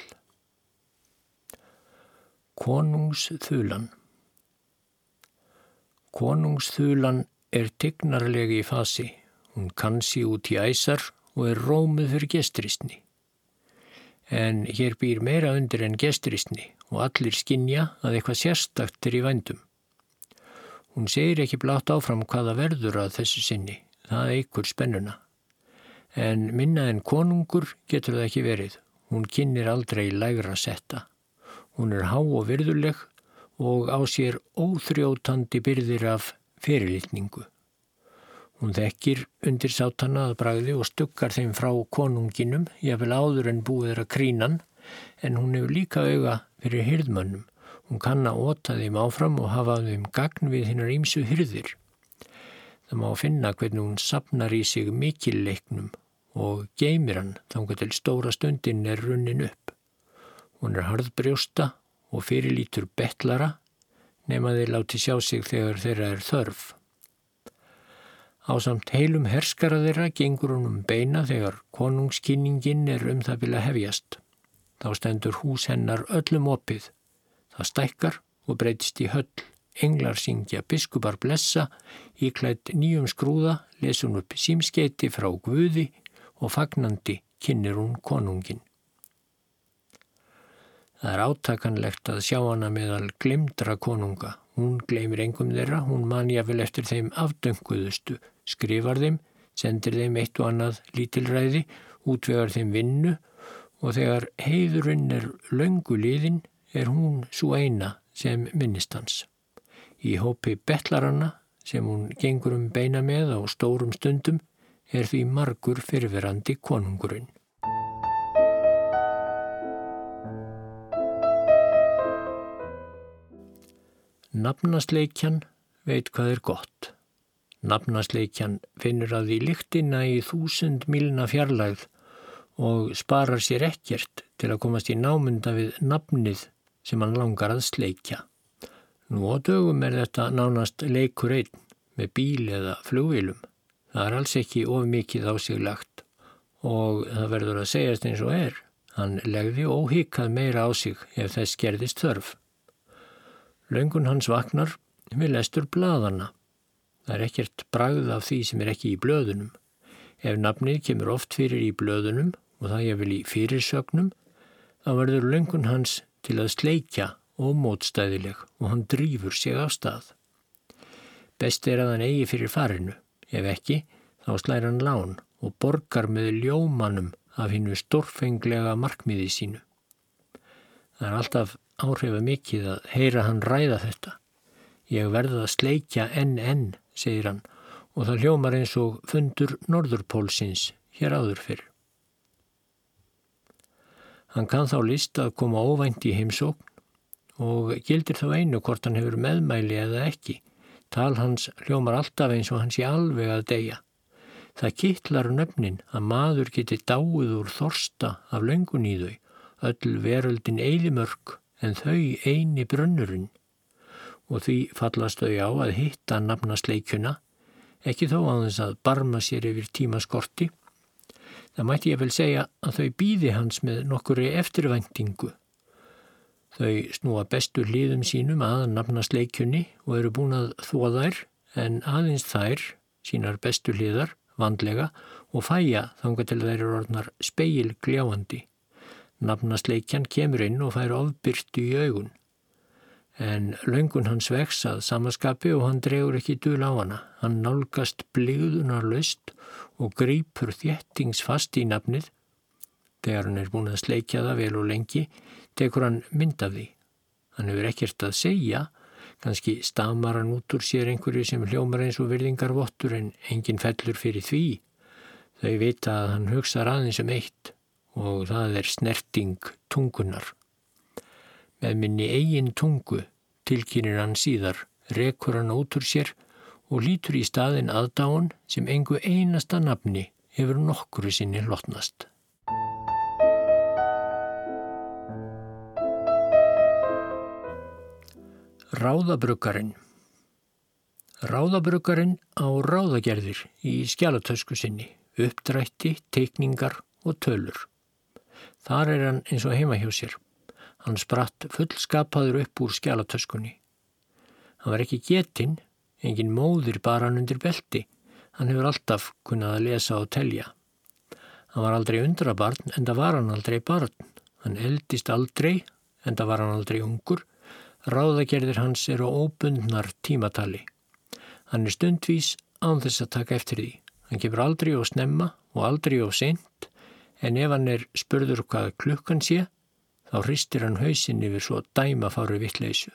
Konungsþulan. Konungsþulan er tignarleg í fasi, hún kann sig út í æsar og er rómuð fyrir gestristni. En hér býr meira undir en gestristni og allir skynja að eitthvað sérstakt er í vændum. Hún segir ekki blátt áfram hvaða verður að þessu sinni, það eykur spennuna. En minna en konungur getur það ekki verið, hún kynnir aldrei lægra setta. Hún er há og virðuleg og á sér óþrjótandi byrðir af fyrirlitningu. Hún þekkir undir sátana að bragði og stuggar þeim frá konunginum, jafnvel áður en búið er að krýna hann, en hún hefur líka auga fyrir hirðmönnum. Hún kann að ota þeim áfram og hafa þeim gagn við hinnar ýmsu hirðir. Það má finna hvernig hún safnar í sig mikilleiknum og geymir hann þangað til stóra stundin er runnin upp. Hún er harðbrjósta og fyrirlítur betlara, nema þeir láti sjá sig þegar þeirra er þörf. Ásamt heilum herskara þeirra gengur hún beina þegar konungskynningin er það bil að hefjast. Þá stendur hús hennar öllum opið. Það stækkar og breytist í höll. Englar syngja, biskupar blessa, íklædd nýjum skrúða, les hún upp símskeiti frá Guði og fagnandi kynnir hún konungin. Það er átakanlegt að sjá hana meðal gleymdra konunga. Hún gleymir engum þeirra, hún man jafnvel eftir þeim afdönguðustu, skrifar þeim, sendir þeim eitt og annað lítilræði, útvegar þeim vinnu og þegar heiðurinn er löngu liðin er hún sú eina sem minnist hans. Í hópi betlaranna sem hún gengur beina með á stórum stundum er því margur fyrrverandi konungurinn. Nafnasleikjan veit hvað er gott. Nafnasleikjan finnur að því lyktina í 1000 mílna fjarlægð og sparar sér ekkert til að komast í námunda við nafnið sem hann langar að sleikja. Nú á dögum er þetta nánast leikur einn með bíl eða flugvélum. Það er alls ekki of mikið á sig lagt og það verður að segjast eins og er. Hann legði óhikað meira á sig ef þess gerðist þörf. Löngun hans vaknar við lestur blaðana. Það er ekkert bragð af því sem er ekki í blöðunum. Ef nafnið kemur oft fyrir í blöðunum og það jafnvel í fyrirsögnum, þá verður löngun hans til að sleikja ómótstæðileg og hann drífur sig af stað. Best er að hann eigi fyrir farinu. Ef ekki, þá slær hann lán og borgar með ljómanum af hinu stórfenglega markmiði sínu. Það er alltaf áhrifamikið að heyra hann ræða þetta. Ég verð að sleikja enn, segir hann, og það hljómar eins og fundur norðurpólsins hér áður fyrr. Hann kann þá list að koma óvænt í heimsókn og gildir þá einu hvort hann hefur meðmæli eða ekki. Tal hans hljómar alltaf eins og hann sé alveg að deyja. Það kitlar nöfnin að maður geti dáið úr þorsta af löngun í þau, öll veröldin eyðimörk en þau eini brunnurinn. Og því fallast þau á að hitta nafnasleikjuna, ekki þó aðeins að barma sér yfir tímaskorti. Það mætti ég vel segja að þau bíði hans með nokkurri eftirvæntingu. Þau snúa bestu hliðum sínum að nafnasleikjunni og eru búin að þvo þær, en aðeins þær, sínar bestu hliðar, vandlega og fæja þangað til þær eru orðnar spegilgljáandi. Nafnasleikjan kemur inn og fær ofbirtu í augun. En löngun hans vex að samaskapi og hann dregur ekki dul á hana. Hann nálgast blygðunarlaust og grípur þéttingsfast í nafnið. Þegar hann er búin að sleikja það vel og lengi, tekur hann mynd af því. Hann hefur ekkert að segja, kannski stamar hann út úr sér einhverju sem hljómar eins og virðingarvottur en enginn fellur fyrir því. Þau vita að hann hugsar aðeins eitt og það er snerting tungunar. Með minni eigin tungu tilkynir hann síðar, rekur hann út úr sér og lítur í staðinn aðdáun sem engu einasta nafni hefur nokkru sinni hlotnast. Ráðabruggarinn. Ráðabruggarinn á ráðagerðir í skjalatösku sinni, uppdrætti, teikningar og tölur. Þar er hann eins og heima hjá sér. Hann spratt fullskapaður upp úr skjalatöskunni. Hann var ekki getinn, engin móðir bar hann undir belti. Hann hefur alltaf kunnað að lesa og telja. Hann var aldrei undrabarn, enda var hann aldrei barn. Hann eldist aldrei, enda var hann aldrei ungur. Ráðagerðir hans eru óbundnar tímatali. Hann er stundvís án þess að taka eftir því. Hann kemur aldrei of snemma og aldrei of seint, en ef hann er spurður hvað klukkan sé, þá hristir hann hausinn yfir svo dæmafáru vittleysu.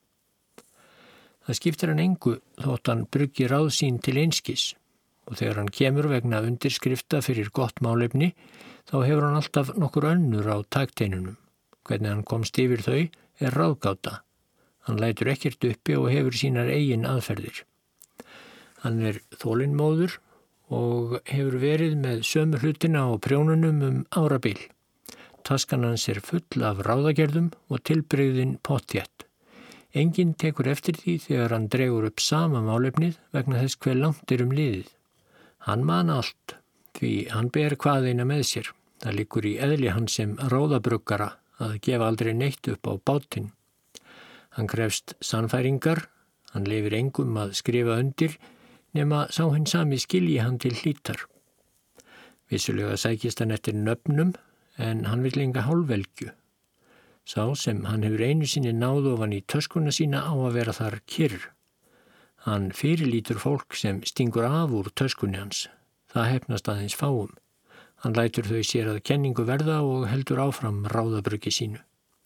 Það skiptir hann engu þótt hann bruggi ráð sín til einskis og þegar hann kemur vegna undirskrifta fyrir gott málefni, þá hefur hann alltaf nokkur önnur á takteinunum. Hvernig hann komst yfir þau er ráðgáta. Hann lætur ekkert uppi og hefur sínar eigin aðferðir. Hann er þolinmóður og hefur verið með sömu hlutina á prjónunum árabil. Taskan hans er full af ráðagerðum og tilbrigðin pottþétt. Enginn tekur eftir því þegar hann dregur upp sama málefnið vegna þess hve langt er liðið. Hann man allt, því hann ber hvaðeina með sér. Það liggur í eðli hans sem ráðabruggara að gefa aldrei neitt upp á bátinn. Hann krefst sannfæringar, hann leyfir engum að skrifa undir nema sá hinn sami skilji hann til hlítar. Vissulega sækist hann eftir nöfnum en hann vill enga hálfvelgju. Sá sem hann hefur einu sinni náð ofan í töskuna sína á að vera þar kyrr. Hann fyrirlítur fólk sem stingur af úr töskunni hans. Það hefnast aðeins fáum. Hann lætur þau sér að kenningu verða og heldur áfram ráðabruggi sínu.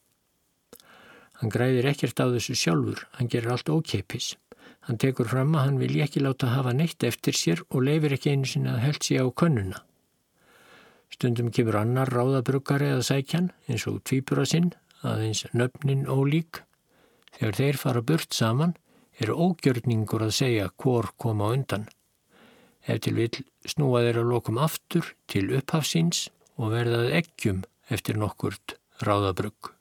Hann græðir ekkert á þessu sjálfur, hann gerir allt ókeypis. Hann tekur fram að hann vilji ekki láta hafa neitt eftir sér og leyfir ekki einu sinni að helt sig á könnuna. Stundum kemur annar ráðabruggari að sækjan, eins og tvíbura sinn, aðeins nöfnin ólík. Þegar þeir fara burt saman, er ógjörningur að segja hvor kom á undan. Ef til vill snúa þeir að lokum aftur til upphafsins og verðað eggjum eftir nokkurt ráðabrugg.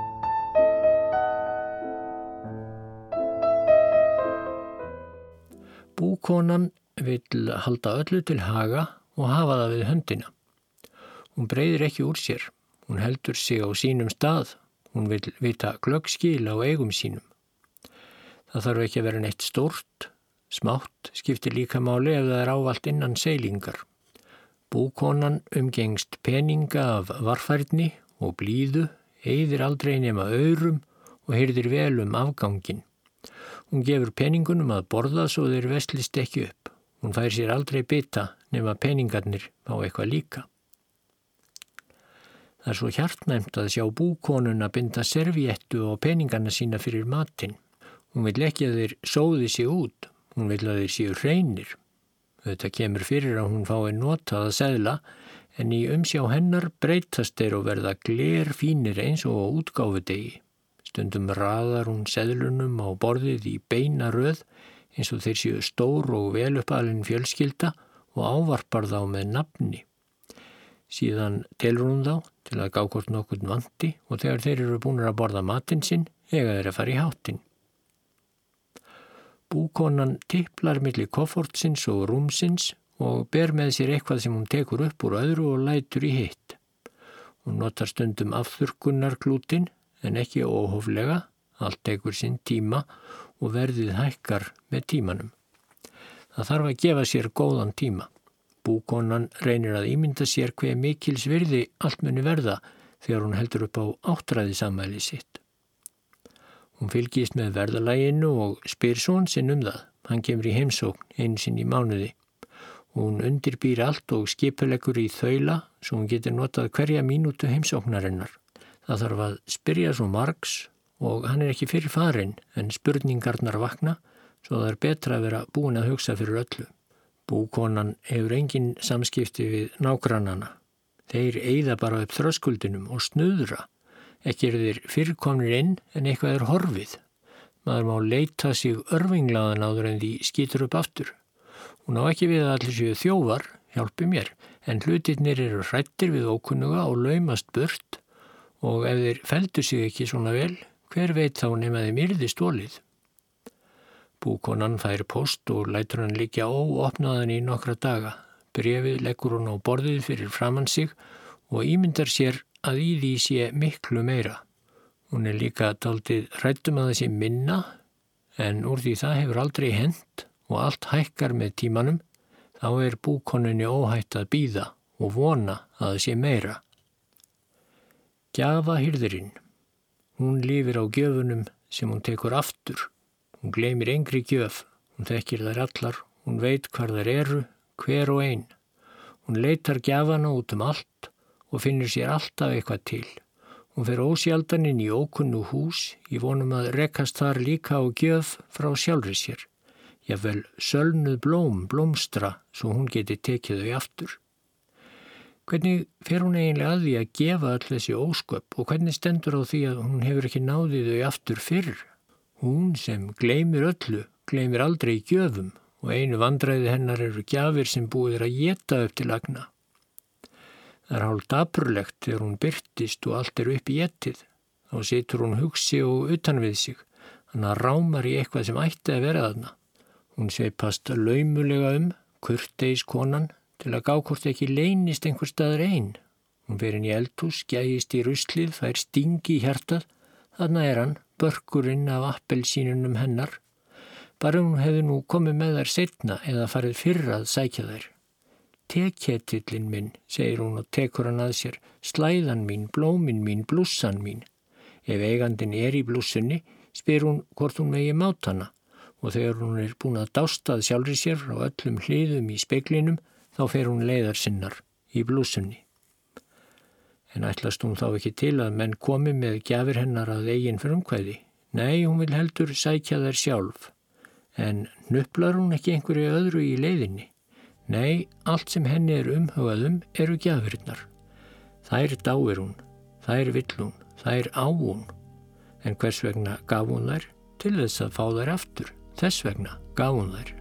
Búkonan vill halda öllu til haga og hafa það við höndina. Hún breiðir ekki úr sér, hún heldur sig á sínum stað, hún vill vita glöggskil á eigum sínum. Það þarf ekki að vera neitt stórt, smátt skiptir líka máli ef það er ávallt innan seilingar. Búkonan umgengst peninga af varfærni og blíðu, eyðir aldrei nema aurum og hirðir vel afganginn. Hún gefur peningunum að borða svo þeir veslist ekki upp. Hún fær sér aldrei bita nema peningarnir fá eitthvað líka. Það er svo hjartnæmt að sjá búkonuna binda servíettu og peningarna sína fyrir matinn. Hún vill ekki að þeir sóði sig út. Hún vill að þeir séu hreinir. Þetta kemur fyrir að hún fái notaða seðla en í umsjá hennar breytast þeir og verða glerfínir eins og á útgáfudegi. Stundum raðar hún seðlunum á borðið í beina röð eins og þeir séu stór og vel uppalinn fjölskylda og ávarpar þá með nafni. Síðan telur hún þá til að gá hvort nokkurn vanti og þegar þeir eru búnir að borða matinn sinn, eiga þeir að fara í háttinn. Búkonan tiplar milli koffortsins og rúmsins og ber með sér eitthvað sem hún tekur upp úr öðru og lætur í hitt. Hún notar stundum afþurrkunarklútinn en ekki óhóflega, allt tekur sinn tíma og verðið hækkar með tímanum. Það þarf að gefa sér góðan tíma. Búkonan reynir að ímynda sér hve mikils virði allt muni verða þegar hún heldur upp á áttræðisamæli sitt. Hún fylgist með verðalaginu og spyr son sinn það. Hann kemur í heimsókn einu sinni í mánuði. Hún undirbýr allt og skipuleggur í þaula svo hún getur notað hverja mínútu heimsóknarinnar. Það þarf að spyrja svo margs og hann er ekki fyrir farinn en spurningarnar vakna svo það er betra að vera búin að hugsa fyrir öllu. Búkonan hefur engin samskipti við nágrannana. Þeir eyða bara upp þröskuldinum og snuðra. Ekki eru þeir fyrirkomnir inn en eitthvað er horfið. Maður má leita sig örvinglaðan áður en því skýtur upp aftur. Hún á ekki við að allir séu þjófar, hjálpi mér, en hlutirnir eru hrættir við ókunnuga og laumast burt og ef þeir felldu sig ekki svona vel, hver veit þá nema þeim yrði stólið. Búkonan fær post og lætur hann liggja óopnaðan í nokkra daga. Bréfið leggur hún á borðið fyrir framan sig og ímyndar sér að í því sé miklu meira. Hún er líka dálítið hrædd að það sé minna, en úr því það hefur aldrei hent og allt hækkar með tímanum, þá er búkonunni óhætt að bíða og vona að það sé meira. Gjafahirðirinn. Hún lifir á gjöfunum sem hún tekur aftur. Hún gleymir engri gjöf, hún þekkir þær allar, hún veit hvar þær eru, hver og ein. Hún leitar gjafana út allt og finnur sér alltaf eitthvað til. Hún fer ósjaldan inn í ókunnu hús, í vonum að rekast þar líka á gjöf frá sjálfri sér. Jafnvel sölnuð blómstra, svo hún geti tekið þau aftur. Hvernig fer hún eiginlega að því að gefa öll þessi ósköp og hvernig stendur á því að hún hefur ekki náðið þau aftur fyrr? Hún sem gleymir öllu, gleymir aldrei gjöfum og einu vandræði hennar eru gjafir sem búið að éta upp til agna. Það er hálf dapurlegt þegar hún birtist og allt upp í etið. Þá situr hún hugsi og utan við sig, hann rámar í eitthvað sem ætti að vera þarna. Hún sveipast laumulega kurteis konan, til að gá hvort ekki leynist einhver staðar ein. Hún fer inn í eldhús, gægist í ruslið, fær stingi í hjartað. Þarna er hann, börkurinn af appelsínunum hennar. Bara hún hefði nú komið með þær seinna eða farið fyrr að sækja þær. Teketillinn minn, segir hún og tekur hann að sér, slæðan mín, blómin mín, blússan mín. Ef eigandin er í blússunni, spyr hún hvort hún megi máta hana og þegar hún er búin að dástað sjálfri sér frá öllum hliðum í speglinum, þá fer hún leiðar sinnar í blússunni. En ætlast hún þá ekki til að menn komi með gjafir hennar að eigin frumkvæði? Nei, hún vil heldur sækja þær sjálf. En hnuplar hún ekki einhverju öðru í leiðinni? Nei, allt sem henni er umhugað eru gjafirnar. Þær dáir hún, þær vill hún, þær á hún. En hvers vegna gaf hún þær? Til þess að fá þær aftur. Þess vegna gaf hún þær.